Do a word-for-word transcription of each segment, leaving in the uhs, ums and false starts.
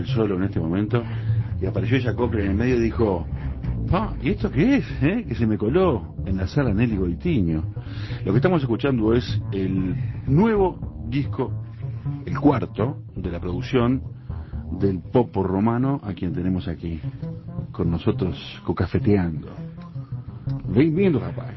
el solo en este momento, y apareció ella Copla en el medio y dijo, ah, ¿y esto qué es? Eh? Que se me coló en la sala Nelly Goitiño. Lo que estamos escuchando es el nuevo disco, el cuarto de la producción del Popo Romano, a quien tenemos aquí con nosotros cocafeteando. Bienvenido, rapaz.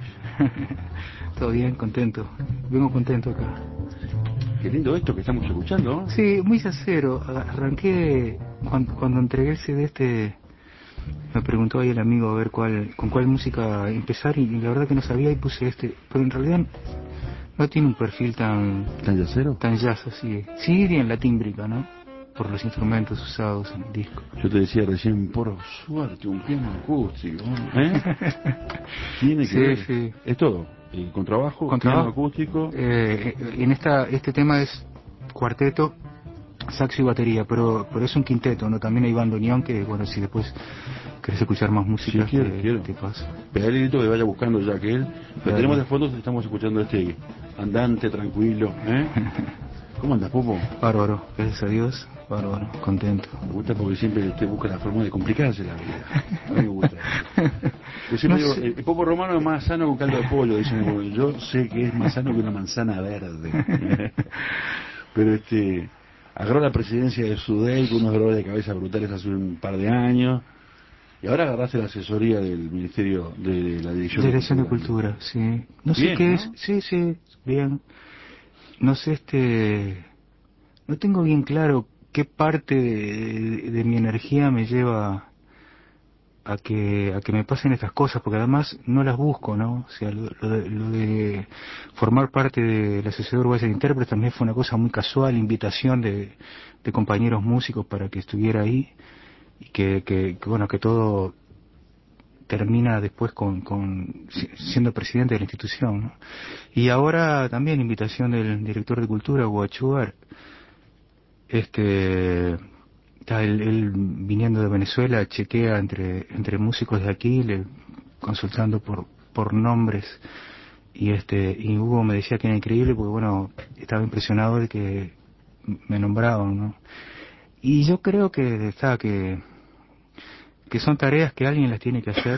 Todo bien, contento. Vengo contento acá. Qué lindo esto que estamos escuchando, ¿no? Sí, muy sincero. Arranqué cuando, cuando entregué el C D este, me preguntó ahí el amigo a ver cuál, con cuál música empezar, y la verdad que no sabía y puse este. Pero en realidad no tiene un perfil tan... ¿Tan jazzero? Tan jazz así. Sí, bien la tímbrica, ¿no? Por los instrumentos usados en el disco. Yo te decía recién, por suerte, un piano acústico, ¿eh? Tiene que sí, ver. Sí. Es todo. El contrabajo, Contrabajo, piano acústico. Eh, en esta este tema es cuarteto, saxo y batería, pero pero es un quinteto, ¿no? También hay bandoneón que, bueno, si después querés escuchar más música, Sí, quiero, te, quiero. te paso. Pegarle el grito que vaya buscando ya que él. Pero tenemos de fondo, estamos escuchando este andante tranquilo, ¿eh? ¿Cómo andas, Popo? Bárbaro, gracias a Dios, bárbaro, contento. Me gusta porque siempre usted busca la forma de complicarse la vida. A mí me gusta. Yo siempre No digo, sé. el Popo Romano es más sano que un caldo de pollo, dicen. Bueno, yo sé que es más sano que una manzana verde. Pero este, agarró la presidencia de Sudey con unos dolores de cabeza brutales hace un par de años. Y ahora agarraste la asesoría del Ministerio de la Dirección, Dirección de de Cultura. Cultura, sí. No sé Bien, qué ¿no? es, sí, sí, bien. No sé, este, no tengo bien claro qué parte de, de mi energía me lleva a que a que me pasen estas cosas, porque además no las busco, ¿no? O sea, lo, lo de, lo de formar parte de la Sociedad Uruguaya de Intérpretes también fue una cosa muy casual, invitación de, de compañeros músicos para que estuviera ahí, y que, que, que bueno, que todo termina después con, con siendo presidente de la institución, ¿no? Y ahora también invitación del director de Cultura, Guachuar, este está él, él viniendo de Venezuela, chequea entre entre músicos de aquí, le, consultando por por nombres, y este y Hugo me decía que era increíble porque, bueno, estaba impresionado de que me nombraban, ¿no? Y yo creo que está que que son tareas que alguien las tiene que hacer,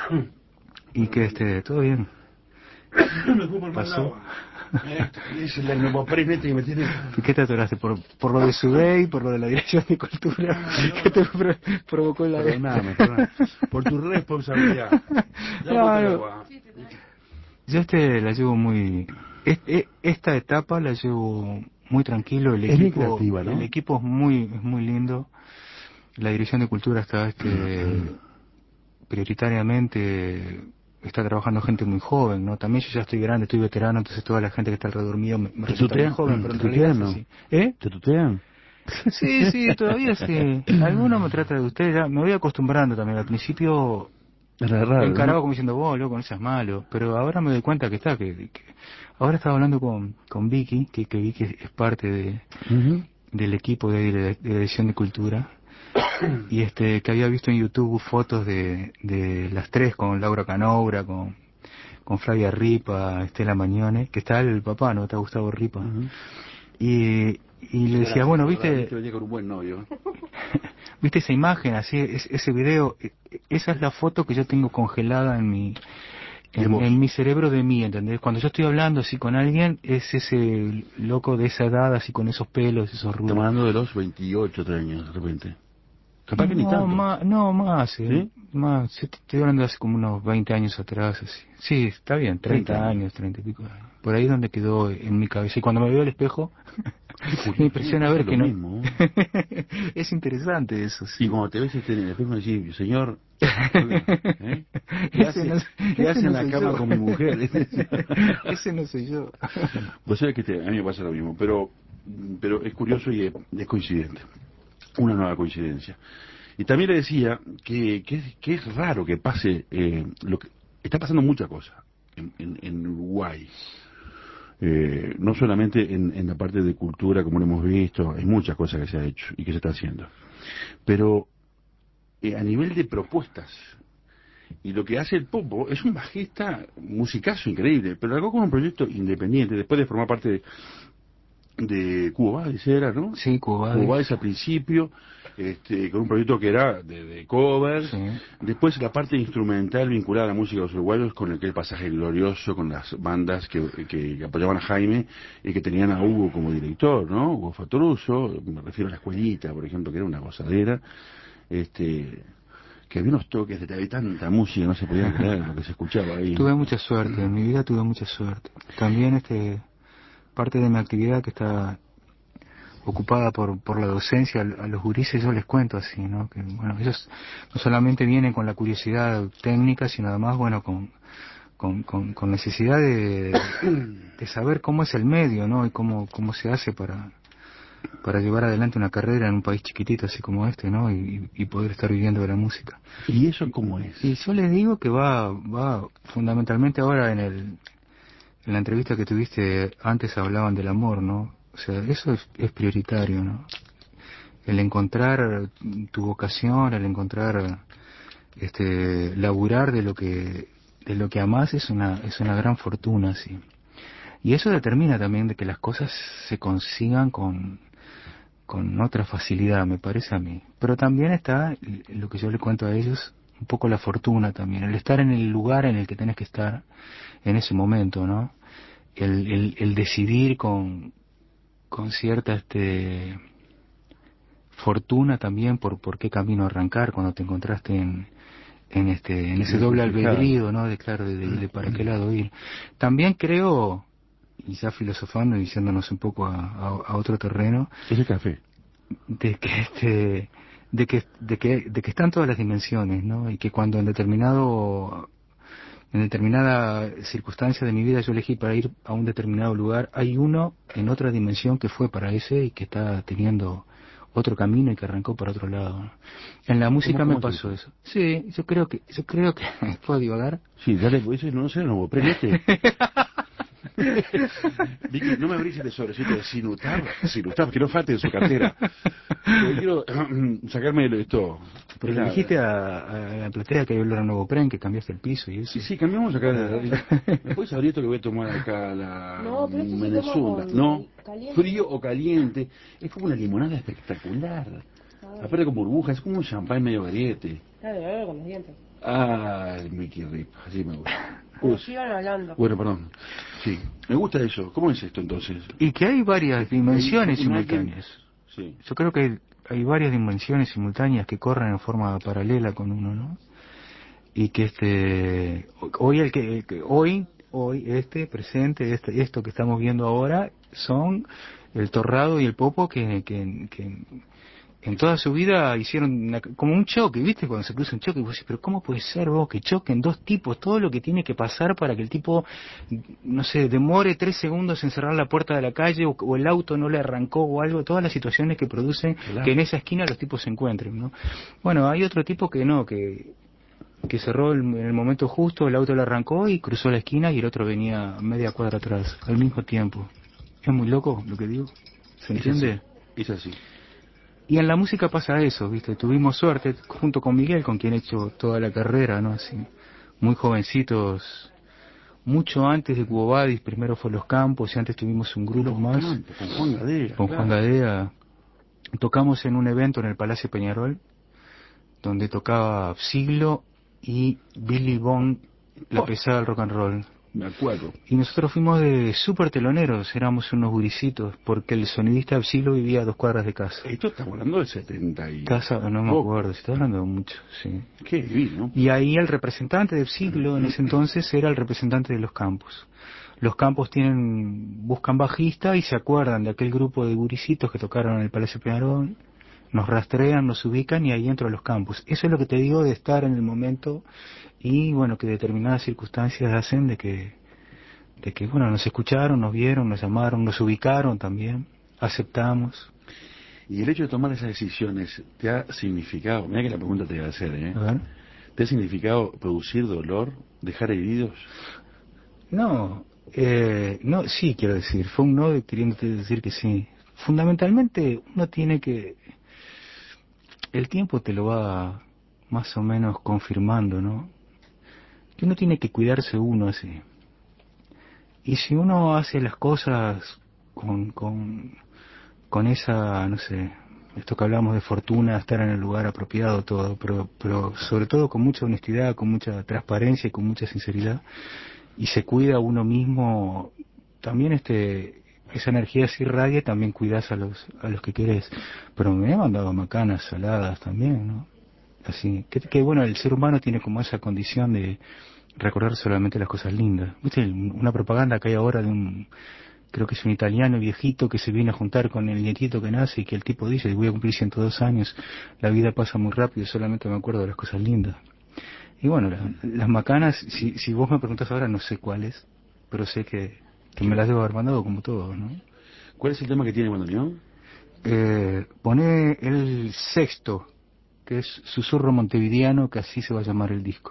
y que este todo bien. Me fui por pasó. Es el enomoprínete que me tiene. ¿Qué te atoraste? ¿Por, por lo de Sudey? ¿Por lo de la Dirección de Cultura? Ah, no, ¿Qué te no. pro- provocó la... Perdóname, perdóname. Por tu responsabilidad. Ya No, boté el no. agua. Yo este la llevo muy... es- es- esta etapa la llevo muy tranquilo. El Es bien equipo creativa, ¿no? el equipo es muy es muy lindo. La Dirección de Cultura está este prioritariamente está trabajando gente muy joven, ¿no? También yo ya estoy grande, estoy veterano, entonces toda la gente que está alrededor mío me, me ¿Te resulta muy tutean? joven, pero ¿Te en realidad tutean, es no? así. ¿Eh? ¿Te tutean? Sí, sí, todavía sí. Alguno me trata de usted, ya me voy acostumbrando también. Al principio Era me raro, encaraba ¿no? como diciendo, vos, loco, no seas malo. Pero ahora me doy cuenta que está, que, que... ahora estaba hablando con, con Vicky, que, que Vicky es parte de, Uh-huh. del equipo de, de, de Dirección de Cultura, y este que había visto en YouTube fotos de, de las tres, con Laura Canobra, con, con Flavia Ripa, Estela Mañone, que está el papá, ¿no? Está Gustavo Ripa. Uh-huh. Y, y le decía, Gracias, bueno, de verdad, viste... viste, venía con un buen novio. ¿Viste esa imagen, así, es- ese video? E- Esa es la foto que yo tengo congelada en mi De en, vos. en mi cerebro de mí, ¿entendés? Cuando yo estoy hablando así con alguien, es ese loco de esa edad, así con esos pelos, esos Estamos rulos. hablando de los veintiocho, treinta años, de repente. Capaz que ni No, tanto. más, no, más, eh, ¿Sí? más, sí, te estoy hablando de hace como unos veinte años atrás, así. Sí, está bien, treinta treinta años. años, treinta y pico años. Por ahí donde quedó en mi cabeza. Y cuando me veo al espejo, Qué me curioso, a mí me impresiona pasa ver lo que no... mismo. Es interesante eso, Y sí. cuando te ves este en el espejo, decís, señor, ¿eh? ¿Qué ese hace, no, ¿qué ese hace en no la soy cama yo. con mi mujer? Ese no soy yo. Vos sabés que te- a mí me pasa lo mismo, pero, pero es curioso y es, es coincidente. Una nueva coincidencia. Y también le decía que, que, es, que es raro que pase eh, lo que está pasando muchas cosas en, en, en Uruguay. Eh, no solamente en, en la parte de cultura, como lo hemos visto, hay muchas cosas que se ha hecho y que se está haciendo. Pero eh, a nivel de propuestas, y lo que hace el Popo es un bajista musicazo increíble, pero algo con un proyecto independiente, después de formar parte de, de Cubo Badis era, ¿no? Sí, Cubo Badis. Cubo Badis al principio, este, con un proyecto que era de, de covers. Sí. Después la parte instrumental vinculada a la música de los uruguayos con aquel pasaje glorioso con las bandas que, que, que apoyaban a Jaime y que tenían a Hugo como director, ¿no? Hugo Fatruso, me refiero a la escuelita, por ejemplo, que era una gozadera. Este, que había unos toques de había tanta música, no se podía creer lo que se escuchaba ahí. Tuve mucha suerte, en mi vida tuve mucha suerte. También este parte de mi actividad que está ocupada por por la docencia, a los gurises yo les cuento así, ¿no? Que bueno, ellos no solamente vienen con la curiosidad técnica, sino además, bueno, con con, con, con necesidad de, de saber cómo es el medio, ¿no? Y cómo cómo se hace para para llevar adelante una carrera en un país chiquitito así como este, ¿no? Y, y poder estar viviendo de la música. ¿Y eso cómo es? Y yo les digo que va va fundamentalmente ahora en el en la entrevista que tuviste antes hablaban del amor, ¿no? O sea, eso es, es prioritario, ¿no? El encontrar tu vocación, el encontrar, este, laburar de lo que de lo que amás es una es una gran fortuna, sí. Y eso determina también de que las cosas se consigan con con otra facilidad, me parece a mí. Pero también está lo que yo le cuento a ellos, un poco la fortuna también, el estar en el lugar en el que tenés que estar en ese momento, ¿no? El, el, el decidir con, con cierta este, fortuna también por, por qué camino arrancar cuando te encontraste en, en este en ese doble albedrío, ¿no? De claro, de, de, de para qué lado ir. También creo, y ya filosofando y diciéndonos un poco a, a, a otro terreno, es el café, de que este de que de que de que están todas las dimensiones, ¿no? Y que cuando en determinado en determinada circunstancia de mi vida yo elegí para ir a un determinado lugar, hay uno en otra dimensión que fue para ese y que está teniendo otro camino y que arrancó para otro lado, ¿no? En la música ¿Cómo, me cómo pasó es eso? eso. Sí, yo creo que yo creo que puedo divagar. Sí, dale, pues eso no sé, no, prendete. Vicky, no me abrís el sobrecito de Sinutab, Sinutab, que no falte en su cartera. Porque quiero sacarme esto. Porque La... dijiste a, a la platea que hay olor a nuevo pren, que cambiaste el piso y eso. Sí, sí, cambiamos acá. ¿Me puedes abrir esto que voy a tomar acá la No, pero esto se toma Menezunda? con No, caliente. frío o caliente. Es como una limonada espectacular. Aparte con burbujas, es como un champán medio variete. Claro, claro, con los dientes. Ay, Mickey Rip, así me gusta. Pero sigan hablando. Bueno, perdón. Sí, me gusta eso. ¿Cómo es esto entonces? Y que hay varias dimensiones Hay un alguien- simultáneas. Sí. Yo creo que hay, hay varias dimensiones simultáneas que corren en forma paralela con uno, ¿no? Y que este hoy el que, el que- hoy hoy este presente este esto que estamos viendo ahora son el torrado y el popo que, que, que en toda su vida hicieron una- como un choque, ¿viste? Cuando se cruza un choque, y vos decís, pero ¿cómo puede ser vos que choquen dos tipos? Todo lo que tiene que pasar para que el tipo, no sé, demore tres segundos en cerrar la puerta de la calle o, o el auto no le arrancó o algo, todas las situaciones que producen Claro. que en esa esquina los tipos se encuentren, ¿no? Bueno, hay otro tipo que no, que que cerró el- en el momento justo, el auto le arrancó y cruzó la esquina y el otro venía media cuadra atrás, al mismo tiempo. Es muy loco lo que digo, ¿se entiende? Es así. Y en la música pasa eso, ¿viste? Tuvimos suerte, junto con Miguel, con quien he hecho toda la carrera, ¿no? Así, muy jovencitos, mucho antes de Cubo Badis, primero fue Los Campos y antes tuvimos un grupo Los más, Campos, con Juan Gadea. con claro. Juan Gadea. Tocamos en un evento en el Palacio Peñarol, donde tocaba Siglo y Billy Bond, la Oh. pesada del rock and roll. Me acuerdo. Y nosotros fuimos de súper teloneros, éramos unos gurisitos, porque el sonidista Siglo vivía a dos cuadras de casa. Esto estamos hablando del setenta y... Casa, no me Oh, acuerdo, se está hablando mucho, sí. Qué divino. Y ahí el representante del siglo en ese entonces era el representante de Los Campos. Los Campos tienen, buscan bajista y se acuerdan de aquel grupo de gurisitos que tocaron en el Palacio Peñarol, nos rastrean, nos ubican y ahí entro a Los Campos. Eso es lo que te digo de estar en el momento y bueno, que determinadas circunstancias hacen de que, de que bueno, nos escucharon, nos vieron, nos llamaron, nos ubicaron también, aceptamos. Y el hecho de tomar esas decisiones te ha significado, mira que la pregunta te iba a hacer, ¿eh? A ver. ¿Te ha significado producir dolor, dejar heridos? No, eh, no, sí quiero decir, fue un no de queriéndote decir que sí. Fundamentalmente uno tiene que, el tiempo te lo va más o menos confirmando, ¿no? Que uno tiene que cuidarse uno así. Y si uno hace las cosas con, con, con esa, no sé, esto que hablamos de fortuna, estar en el lugar apropiado, todo, pero, pero sobre todo con mucha honestidad, con mucha transparencia y con mucha sinceridad, y se cuida a uno mismo, también este, esa energía se irradia, también cuidas a los, a los que querés, pero me he mandado macanas, saladas también, ¿no? Así, que, que bueno, el ser humano tiene como esa condición de recordar solamente las cosas lindas. ¿Viste? Una propaganda que hay ahora de un, creo que es un italiano viejito que se viene a juntar con el nietito que nace y que el tipo dice, voy a cumplir ciento dos años, la vida pasa muy rápido, solamente me acuerdo de las cosas lindas. Y bueno, la, las macanas, si, si vos me preguntás ahora, no sé cuáles, pero sé que, que me las debo haber mandado como todo, ¿no? ¿Cuál es el tema que tiene bandoneón? Eh, pone el sexto, que es Susurro Montevideano, que así se va a llamar el disco.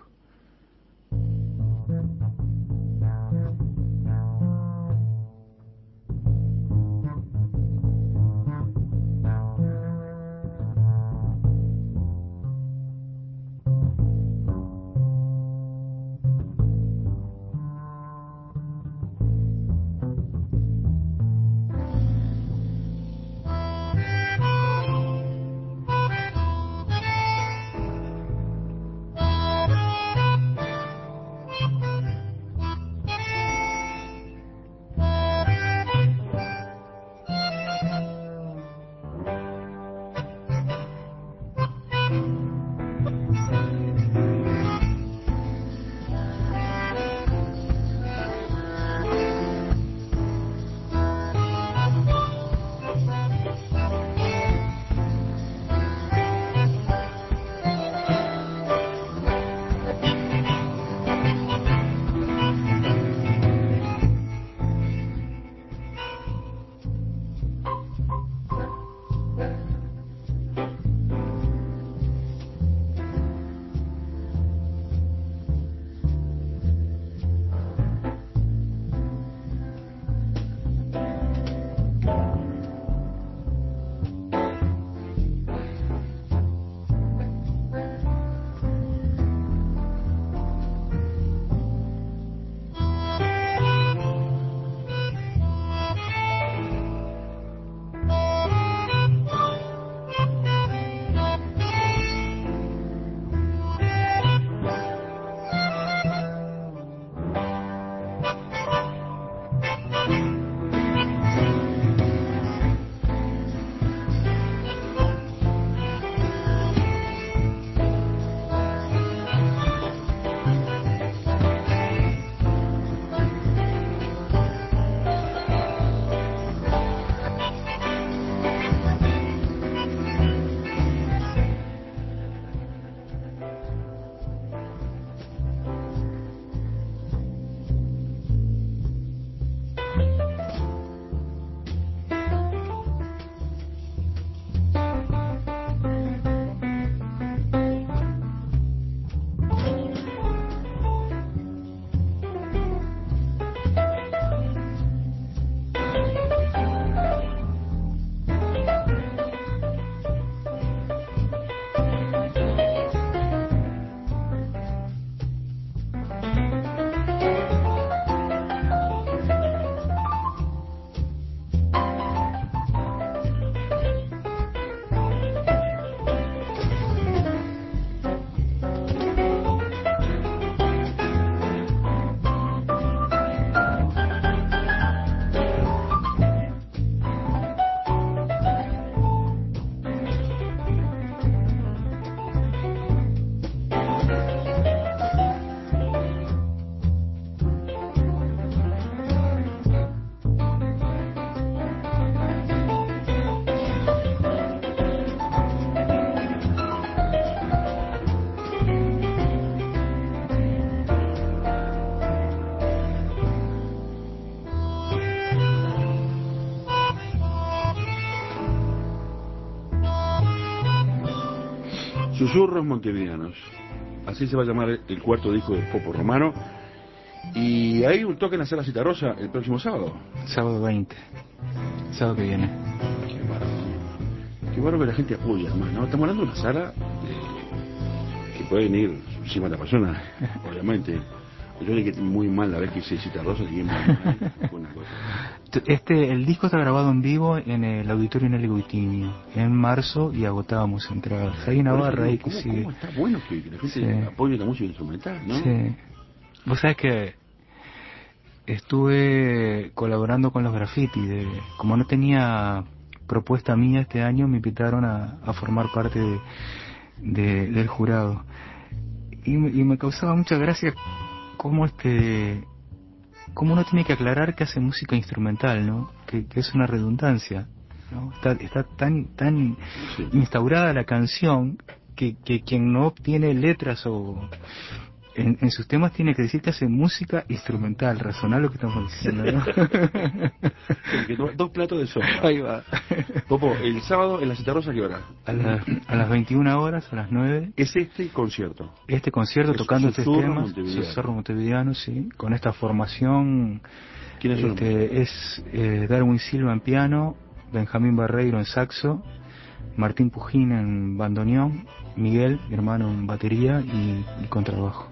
Susurros Montevideanos. Así se va a llamar el cuarto disco del Popo Romano. Y hay un toque en la Sala Citarrosa el próximo sábado. Sábado veinte. Sábado que viene. Qué bárbaro. Qué bárbaro que la gente apoya, además, ¿no? Estamos hablando de una sala de... que pueden ir cincuenta personas, obviamente. Yo le dije muy mal la vez que hice Citarrosa, le dije muy mal. Fue una cosa. Este, el disco está grabado en vivo en el Auditorio Nelly Goitiño en marzo y agotábamos entradas. Hay una Por eso barra digo, ahí que ¿cómo, sigue. ¿Cómo está bueno que, que la gente Sí. apoye la música instrumental, no? Sí. Vos sabés que estuve colaborando con los graffiti. De, como no tenía propuesta mía este año, me invitaron a, a formar parte de, de- del jurado. Y, me- y me causaba mucha gracia cómo este cómo uno tiene que aclarar que hace música instrumental, ¿no? Que, que es una redundancia, ¿no? Está, está tan tan Sí. instaurada la canción que, que quien no tiene letras o en, en sus temas tiene que decir que hace música instrumental, razonar lo que estamos diciendo, ¿no? Sí, que do- dos platos de sopa. Ahí va. Popo, el sábado en la Citarrosa, ¿qué hora? A, la- a las veintiuna horas, a las nueve, Es este concierto. este concierto Es tocando estos Susurro temas, Montevideano. Susurro Montevideano, sí, con esta formación. ¿Quiénes son? Este, es eh, Darwin Silva en piano, Benjamín Barreiro en saxo, Martín Pujín en bandoneón, Miguel, mi hermano, en batería y, y contrabajo.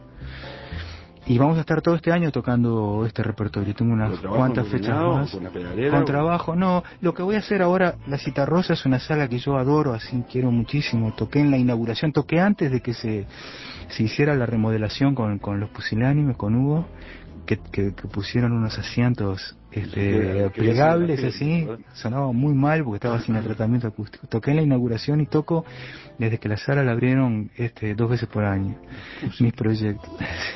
Y vamos a estar todo este año tocando este repertorio. Tengo unas ¿Pero trabajo cuantas en fechas coordinado más. o con la pedalera Con o- trabajo, no. Lo que voy a hacer ahora, la Citarrosa es una sala que yo adoro, así quiero muchísimo. Toqué en la inauguración, toqué antes de que se, se hiciera la remodelación con, con los pusilánimes, con Hugo, que, que, que pusieron unos asientos este, Que- que plegables, hacen la así. gente, ¿verdad? Sonaba muy mal porque estaba sin el tratamiento acústico. Toqué en la inauguración y toco desde que la sala la abrieron este, dos veces por año. Mis proyectos.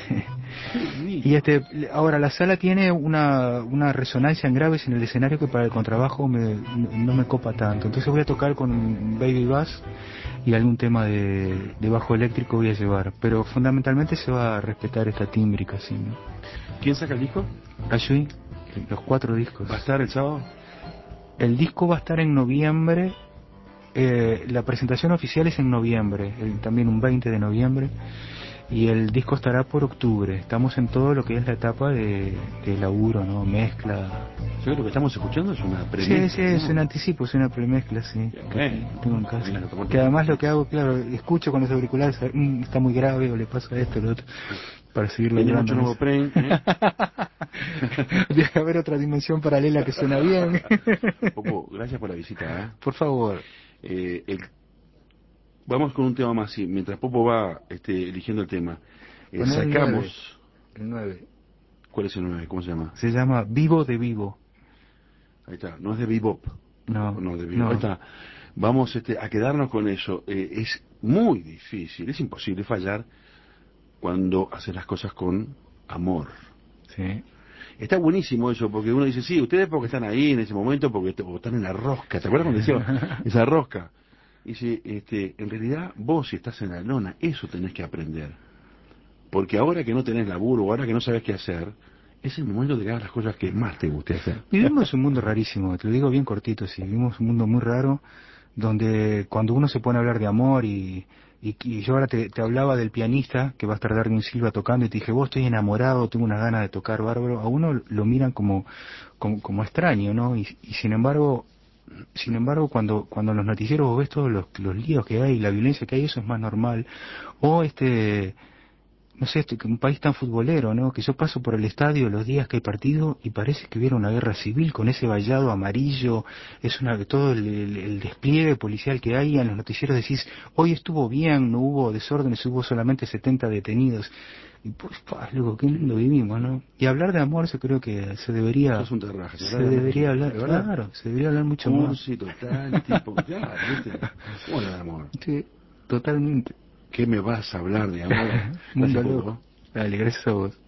Y este, ahora la sala tiene una, una resonancia en graves en el escenario que para el contrabajo me, no me copa tanto. Entonces voy a tocar con Baby Bass y algún tema de, de bajo eléctrico voy a llevar. Pero fundamentalmente se va a respetar esta tímbrica, ¿sí, no? ¿Quién saca el disco? Ayui, los cuatro discos. ¿Va a estar el sábado? El disco va a estar en noviembre. Eh, la presentación oficial es en noviembre, el- también un veinte de noviembre. Y el disco estará por octubre. Estamos en todo lo que es la etapa de, de laburo, ¿no? Mezcla. Yo creo que lo que estamos escuchando es una Sí, premisa. sí, es un anticipo, es una premezcla, sí. Bien. Tengo en casa. Bien, lo tomó. Que además lo que hago, claro, escucho con los auriculares, "Mm, está muy grave o le pasa esto o lo otro, para seguirlo Tenemos logrando. mucho nuevo pre, ¿eh? Debe haber otra dimensión paralela que suena bien. Popo, gracias por la visita, ¿eh? Por favor. Eh, el- Vamos con un tema más, sí. Mientras Popo va este, eligiendo el tema, eh, Poné el sacamos... El nueve. ¿Cuál es el nueve? ¿Cómo se llama? Se llama Vivo de Vivo. Ahí está, no es de bebop. No, No, de bebop. no. Ahí está. Vamos este, a quedarnos con eso. Eh, es muy difícil, es imposible fallar cuando haces las cosas con amor. Sí. Está buenísimo eso, porque uno dice, sí, ustedes porque están ahí en ese momento, porque te- o están en la rosca. ¿Te acuerdas cuando decía esa rosca? Y dice, este, en realidad vos si estás en la lona, eso tenés que aprender. Porque ahora que no tenés laburo, o ahora que no sabes qué hacer, es el momento de que hagas las cosas que más te guste hacer. Vivimos un mundo rarísimo, te lo digo bien cortito, sí, vivimos un mundo muy raro, donde cuando uno se pone a hablar de amor y, y, y yo ahora te, te hablaba del pianista que va a estar Darwin Silva tocando y te dije, vos estoy enamorado, tengo una gana de tocar bárbaro, a uno lo miran como, como, como extraño, ¿no? Y, y sin embargo, sin embargo, cuando, cuando en los noticieros vos ves todos los, los líos que hay, la violencia que hay, eso es más normal. O este, no sé, este, que un país tan futbolero, ¿no? Que yo paso por el estadio los días que hay partido y parece que hubiera una guerra civil con ese vallado amarillo, es una todo el, el- el despliegue policial que hay, en los noticieros decís, hoy estuvo bien, no hubo desórdenes, hubo solamente setenta detenidos. Y pues, pa, loco, qué lindo vivimos, ¿no? Y hablar de amor, yo creo que se debería, Sos un terraje, se debería hablar, ¿de verdad? claro, se debería hablar mucho más. Cursi, total, tipo, claro, ¿viste? ¿Cómo no de amor? Sí, totalmente. ¿Qué me vas a hablar de amor? Mundo Gracias, Popo. loco. Dale, gracias a vos.